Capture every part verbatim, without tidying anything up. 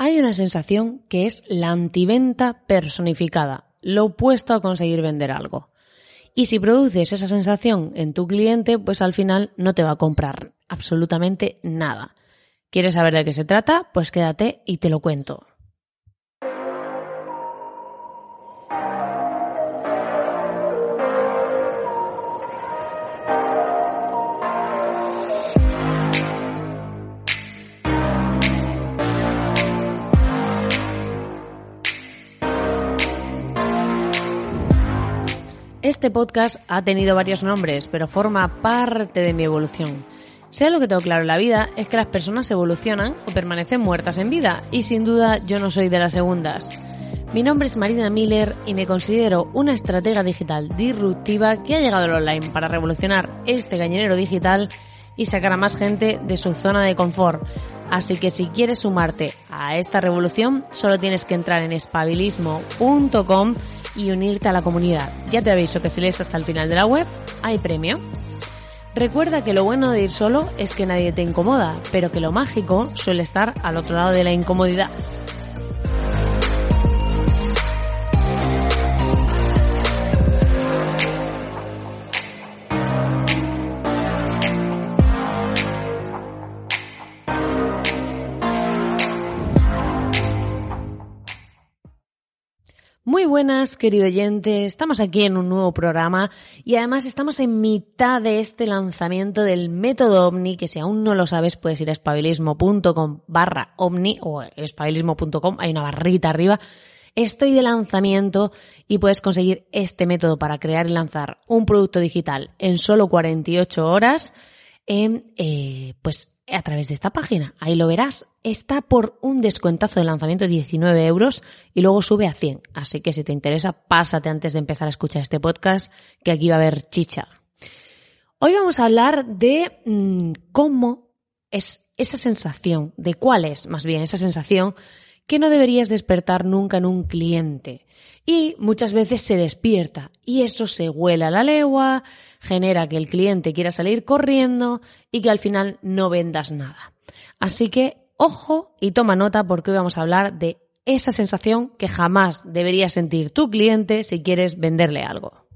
hay una sensación que es la antiventa personificada, lo opuesto a conseguir vender algo. Y si produces esa sensación en tu cliente, pues al final no te va a comprar absolutamente nada. ¿Quieres saber de qué se trata? Pues quédate y te lo cuento. Este podcast ha tenido varios nombres, pero forma parte de mi evolución. Sea lo que tengo claro en la vida, es que las personas evolucionan o permanecen muertas en vida, y sin duda yo no soy de las segundas. Mi nombre es Marina Miller y me considero una estratega digital disruptiva que ha llegado al online para revolucionar este gallinero digital y sacar a más gente de su zona de confort. Así que si quieres sumarte a esta revolución, solo tienes que entrar en espabilismo punto com y unirte a la comunidad. Ya te aviso que si lees hasta el final de la web, hay premio. Recuerda que lo bueno de ir solo es que nadie te incomoda, pero que lo mágico suele estar al otro lado de la incomodidad. Muy buenas, querido oyente, estamos aquí en un nuevo programa y además estamos en mitad de este lanzamiento del método Omni, que si aún no lo sabes puedes ir a espabilismo punto com barra Omni o espabilismo punto com, hay una barrita arriba. Estoy de lanzamiento y puedes conseguir este método para crear y lanzar un producto digital en solo cuarenta y ocho horas en, eh, pues a través de esta página. Ahí lo verás. Está por un descuentazo de lanzamiento de diecinueve euros y luego sube a cien. Así que si te interesa, pásate antes de empezar a escuchar este podcast, que aquí va a haber chicha. Hoy vamos a hablar de mmm, cómo es esa sensación, de cuál es más bien esa sensación que no deberías despertar nunca en un cliente. Y muchas veces se despierta y eso se huele a la legua, genera que el cliente quiera salir corriendo y que al final no vendas nada. Así que, ojo y toma nota porque hoy vamos a hablar de esa sensación que jamás debería sentir tu cliente si quieres venderle algo.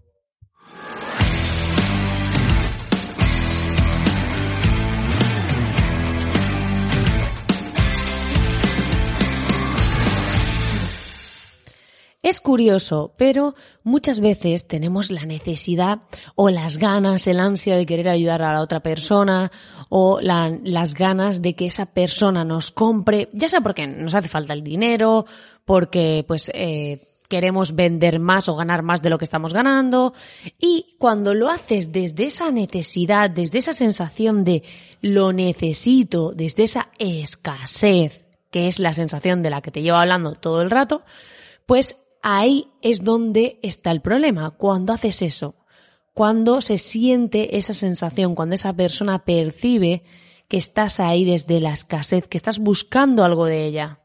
Es curioso, pero muchas veces tenemos la necesidad o las ganas, el ansia de querer ayudar a la otra persona o la, las ganas de que esa persona nos compre, ya sea porque nos hace falta el dinero, porque pues eh, queremos vender más o ganar más de lo que estamos ganando. Y cuando lo haces desde esa necesidad, desde esa sensación de lo necesito, desde esa escasez, que es la sensación de la que te llevo hablando todo el rato, pues ahí es donde está el problema, cuando haces eso, cuando se siente esa sensación, cuando esa persona percibe que estás ahí desde la escasez, que estás buscando algo de ella.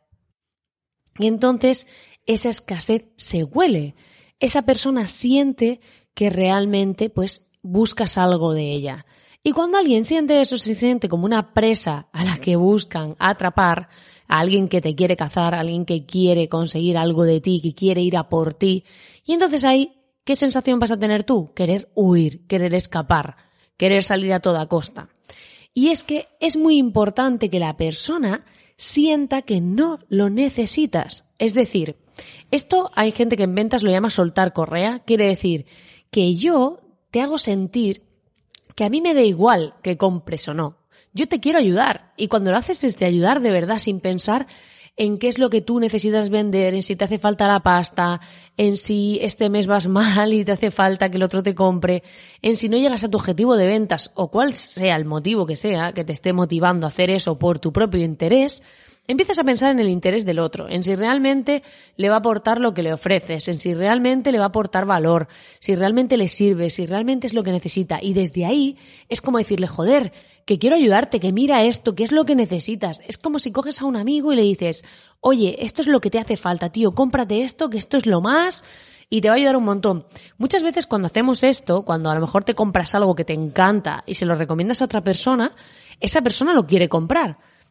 Y entonces esa escasez se huele, esa persona siente que realmente pues buscas algo de ella. Y cuando alguien siente eso, se siente como una presa a la que buscan atrapar, a alguien que te quiere cazar, a alguien que quiere conseguir algo de ti, que quiere ir a por ti. Y entonces ahí, ¿qué sensación vas a tener tú? Querer huir, querer escapar, querer salir a toda costa. Y es que es muy importante que la persona sienta que no lo necesitas. Es decir, esto hay gente que en ventas lo llama soltar correa. Quiere decir que yo te hago sentir que a mí me da igual que compres o no. Yo te quiero ayudar y cuando lo haces es de ayudar de verdad sin pensar en qué es lo que tú necesitas vender, en si te hace falta la pasta, en si este mes vas mal y te hace falta que el otro te compre, en si no llegas a tu objetivo de ventas o cuál sea el motivo que sea que te esté motivando a hacer eso por tu propio interés. Empiezas a pensar en el interés del otro, en si realmente le va a aportar lo que le ofreces, en si realmente le va a aportar valor, si realmente le sirve, si realmente es lo que necesita. Y desde ahí es como decirle, joder, que quiero ayudarte, que mira esto, que es lo que necesitas. Es como si coges a un amigo y le dices, oye, esto es lo que te hace falta, tío, cómprate esto, que esto es lo más y te va a ayudar un montón. Muchas veces cuando hacemos esto, cuando a lo mejor te compras algo que te encanta y se lo recomiendas a otra persona, esa persona lo quiere comprar.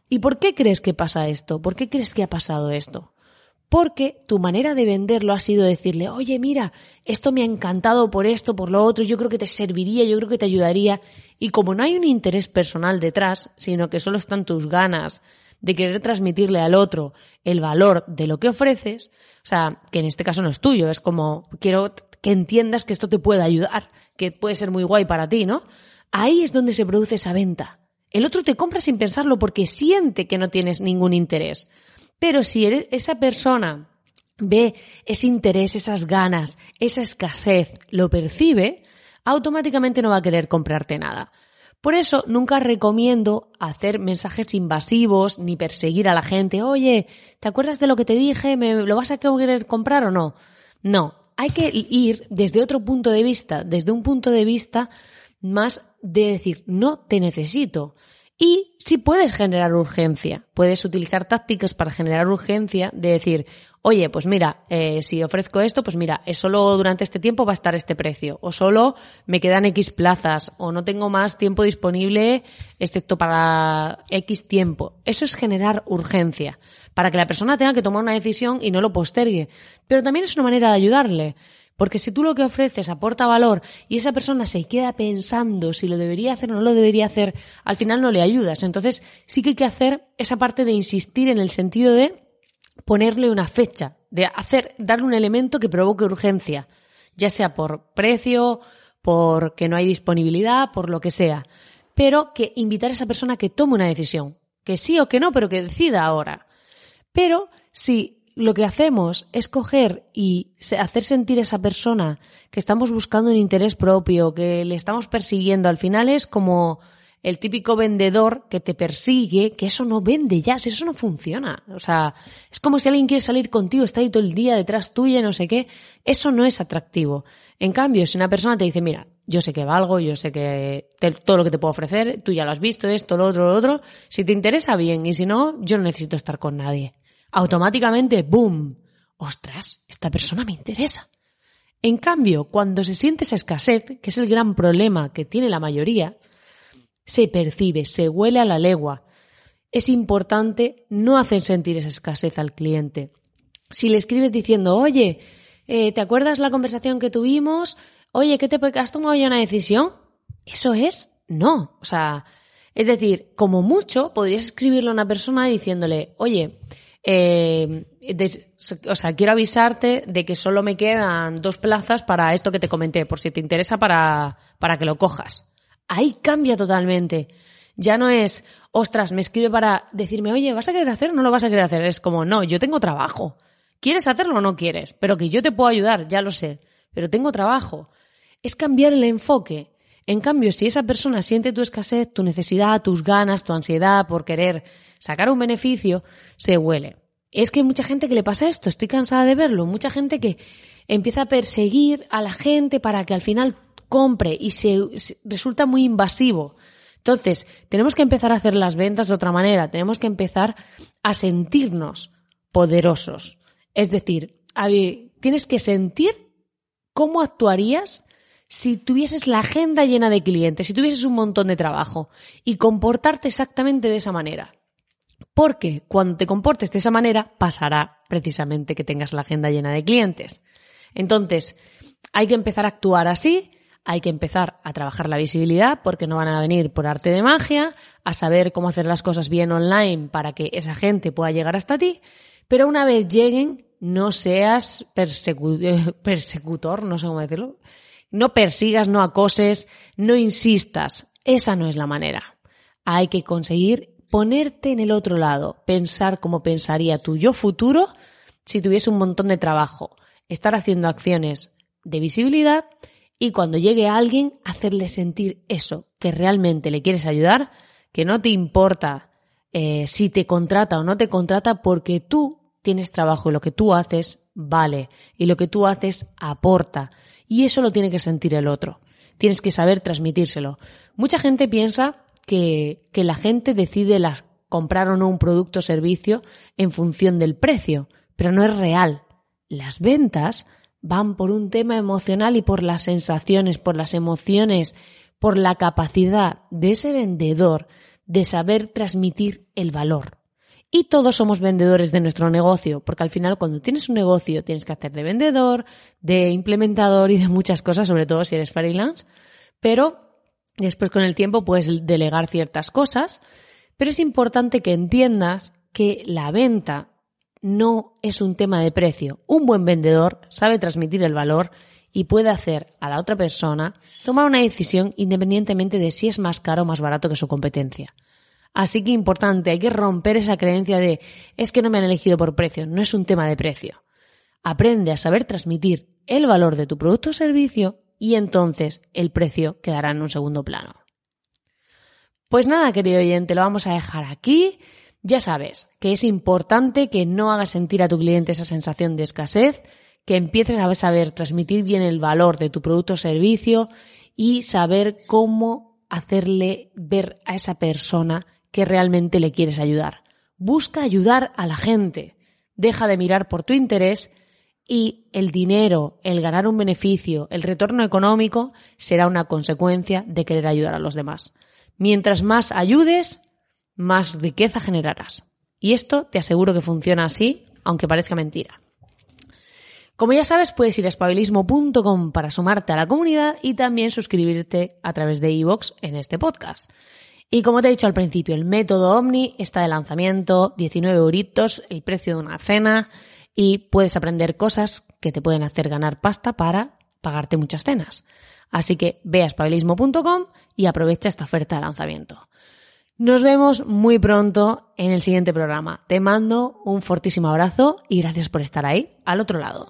¿Y por qué crees que pasa esto? ¿Por qué crees que ha pasado esto? Porque tu manera de venderlo ha sido decirle, oye, mira, esto me ha encantado por esto, por lo otro, yo creo que te serviría, yo creo que te ayudaría. Y como no hay un interés personal detrás, sino que solo están tus ganas de querer transmitirle al otro el valor de lo que ofreces, o sea, que en este caso no es tuyo, es como, quiero que entiendas que esto te puede ayudar, que puede ser muy guay para ti, ¿no? Ahí es donde se produce esa venta. El otro te compra sin pensarlo porque siente que no tienes ningún interés. Pero si eres, esa persona ve ese interés, esas ganas, esa escasez, lo percibe, automáticamente no va a querer comprarte nada. Por eso nunca recomiendo hacer mensajes invasivos ni perseguir a la gente. Oye, ¿te acuerdas de lo que te dije? ¿Me lo vas a querer comprar o no? No, hay que ir desde otro punto de vista, desde un punto de vista más de decir, no te necesito. Y sí puedes generar urgencia, puedes utilizar tácticas para generar urgencia de decir, oye, pues mira, eh, si ofrezco esto, pues mira, es solo durante este tiempo va a estar este precio, o solo me quedan X plazas, o no tengo más tiempo disponible excepto para X tiempo. Eso es generar urgencia, para que la persona tenga que tomar una decisión y no lo postergue. Pero también es una manera de ayudarle. Porque si tú lo que ofreces aporta valor y esa persona se queda pensando si lo debería hacer o no lo debería hacer, al final no le ayudas. Entonces sí que hay que hacer esa parte de insistir en el sentido de ponerle una fecha, de hacer, darle un elemento que provoque urgencia, ya sea por precio, por que no hay disponibilidad, por lo que sea. Pero que invitar a esa persona a que tome una decisión, que sí o que no, pero que decida ahora. Pero si lo que hacemos es coger y hacer sentir a esa persona que estamos buscando un interés propio, que le estamos persiguiendo, al final es como el típico vendedor que te persigue, que eso no vende ya, si eso no funciona. O sea, es como si alguien quiere salir contigo, está ahí todo el día detrás tuya, no sé qué. Eso no es atractivo. En cambio, si una persona te dice, mira, yo sé que valgo, yo sé que te, todo lo que te puedo ofrecer, tú ya lo has visto, esto, lo otro, lo otro, si te interesa bien y si no, yo no necesito estar con nadie. Automáticamente, ¡boom! ¡Ostras! Esta persona me interesa. En cambio, cuando se siente esa escasez, que es el gran problema que tiene la mayoría, se percibe, se huele a la legua. Es importante no hacer sentir esa escasez al cliente. Si le escribes diciendo, oye, eh, ¿te acuerdas la conversación que tuvimos? Oye, ¿qué te has tomado ya una decisión? Eso es no. O sea, es decir, como mucho podrías escribirle a una persona diciéndole, oye, Eh, de, o sea, quiero avisarte de que solo me quedan dos plazas para esto que te comenté, por si te interesa para, para que lo cojas. Ahí cambia totalmente. Ya no es, ostras, me escribe para decirme, oye, ¿vas a querer hacer o no lo vas a querer hacer? Es como, no, yo tengo trabajo. ¿Quieres hacerlo o no quieres? Pero que yo te puedo ayudar, ya lo sé. Pero tengo trabajo. Es cambiar el enfoque. En cambio, si esa persona siente tu escasez, tu necesidad, tus ganas, tu ansiedad por querer sacar un beneficio, se huele. Es que hay mucha gente que le pasa esto, estoy cansada de verlo, mucha gente que empieza a perseguir a la gente para que al final compre y se, se resulta muy invasivo. Entonces, tenemos que empezar a hacer las ventas de otra manera, tenemos que empezar a sentirnos poderosos. Es decir, a ver, tienes que sentir cómo actuarías si tuvieses la agenda llena de clientes, si tuvieses un montón de trabajo y comportarte exactamente de esa manera. Porque cuando te comportes de esa manera, pasará precisamente que tengas la agenda llena de clientes. Entonces, hay que empezar a actuar así, hay que empezar a trabajar la visibilidad porque no van a venir por arte de magia, a saber cómo hacer las cosas bien online para que esa gente pueda llegar hasta ti, pero una vez lleguen, no seas persecu- persecutor, no sé cómo decirlo, no persigas, no acoses, no insistas. Esa no es la manera. Hay que conseguir ponerte en el otro lado, pensar como pensaría tu yo futuro si tuviese un montón de trabajo, estar haciendo acciones de visibilidad y cuando llegue alguien hacerle sentir eso, que realmente le quieres ayudar, que no te importa eh, si te contrata o no te contrata porque tú tienes trabajo y lo que tú haces vale y lo que tú haces aporta y eso lo tiene que sentir el otro. Tienes que saber transmitírselo. Mucha gente piensa que, que la gente decide las, comprar o no un producto o servicio en función del precio, pero no es real. Las ventas van por un tema emocional y por las sensaciones, por las emociones, por la capacidad de ese vendedor de saber transmitir el valor. Y todos somos vendedores de nuestro negocio, porque al final cuando tienes un negocio tienes que hacer de vendedor, de implementador y de muchas cosas, sobre todo si eres freelance, pero después con el tiempo puedes delegar ciertas cosas, pero es importante que entiendas que la venta no es un tema de precio. Un buen vendedor sabe transmitir el valor y puede hacer a la otra persona tomar una decisión independientemente de si es más caro o más barato que su competencia. Así que importante, hay que romper esa creencia de es que no me han elegido por precio, no es un tema de precio. Aprende a saber transmitir el valor de tu producto o servicio y entonces el precio quedará en un segundo plano. Pues nada, querido oyente, lo vamos a dejar aquí. Ya sabes que es importante que no hagas sentir a tu cliente esa sensación de escasez, que empieces a saber transmitir bien el valor de tu producto o servicio y saber cómo hacerle ver a esa persona que realmente le quieres ayudar. Busca ayudar a la gente. Deja de mirar por tu interés y el dinero, el ganar un beneficio, el retorno económico será una consecuencia de querer ayudar a los demás. Mientras más ayudes, más riqueza generarás. Y esto te aseguro que funciona así, aunque parezca mentira. Como ya sabes, puedes ir a espabilismo punto com para sumarte a la comunidad y también suscribirte a través de iVoox en este podcast. Y como te he dicho al principio, el método Omni está de lanzamiento, diecinueve euritos, el precio de una cena, y puedes aprender cosas que te pueden hacer ganar pasta para pagarte muchas cenas. Así que ve a espabilismo punto com y aprovecha esta oferta de lanzamiento. Nos vemos muy pronto en el siguiente programa. Te mando un fortísimo abrazo y gracias por estar ahí, al otro lado.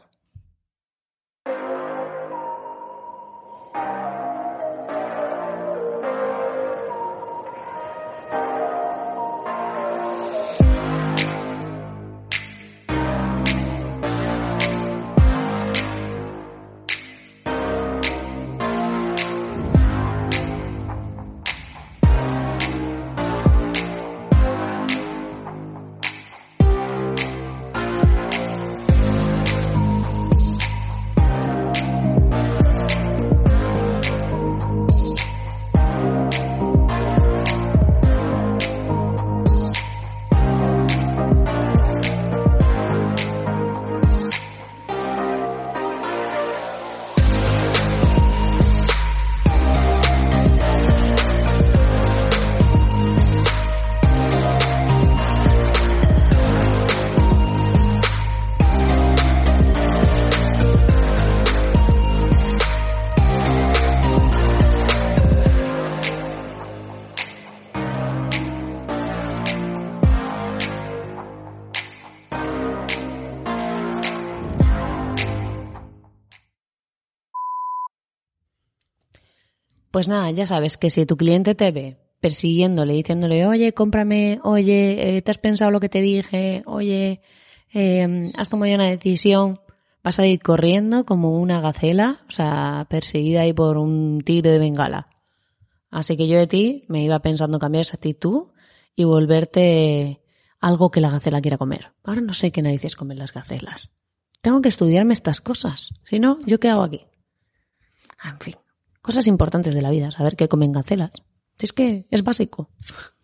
Pues nada, ya sabes que si tu cliente te ve persiguiéndole, diciéndole, oye, cómprame, oye, eh, ¿te has pensado lo que te dije? Oye, eh, has tomado ya una decisión, vas a ir corriendo como una gacela, o sea, perseguida ahí por un tigre de Bengala. Así que yo de ti me iba pensando cambiar esa actitud y volverte algo que la gacela quiera comer. Ahora no sé qué narices comen las gacelas. Tengo que estudiarme estas cosas. Si no, ¿yo qué hago aquí? En fin, cosas importantes de la vida, saber qué comen gacelas. Si es que es básico.